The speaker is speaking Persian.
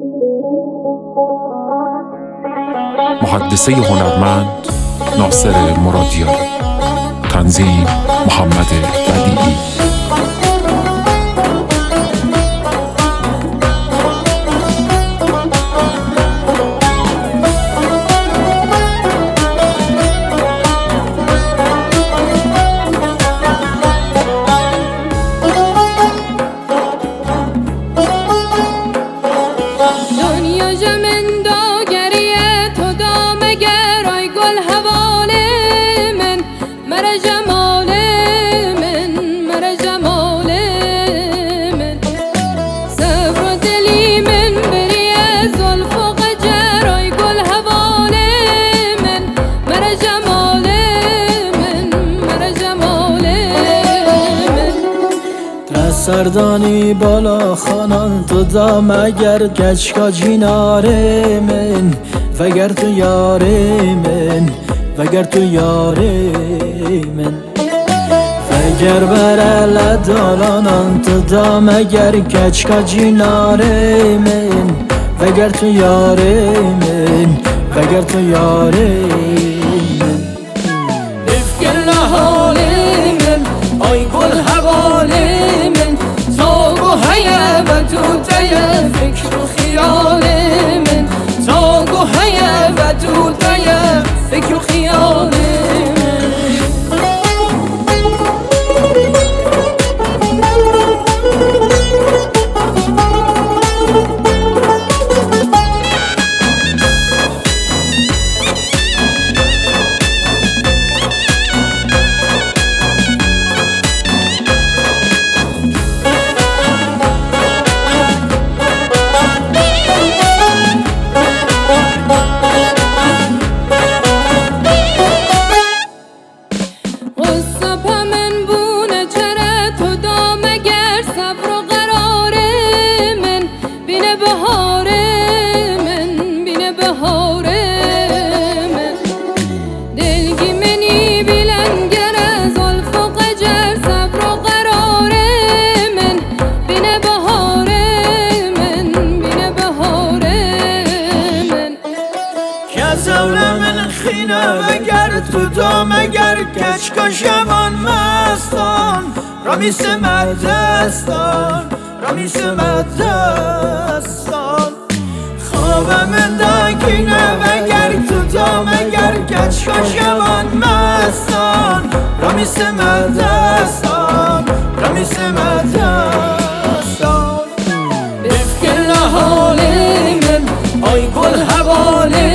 محدثه هنرمند ناصر مرادیان. تنظیم محمد بدیعی. سردانی بالا خانان تو دا مگر کچکا جینار من وگر تو یار من وگر تو یار من وگر برل دالانان تو دا مگر کچکا جینار من وگر تو یار من وگر تو یار من افکر لحال من آی گل حوال من ودوده فکر و خیال من تا گوهه ودوده فکر و خیال مگر تو دام مگر کچکا شمان مستان رامیس مدستان رامیس مدستان خوابم داکینه مگر تو دام مگر کچکا شمان مستان رامیس مدستان رامیس مدستان بفکر لحال من آی گل حوال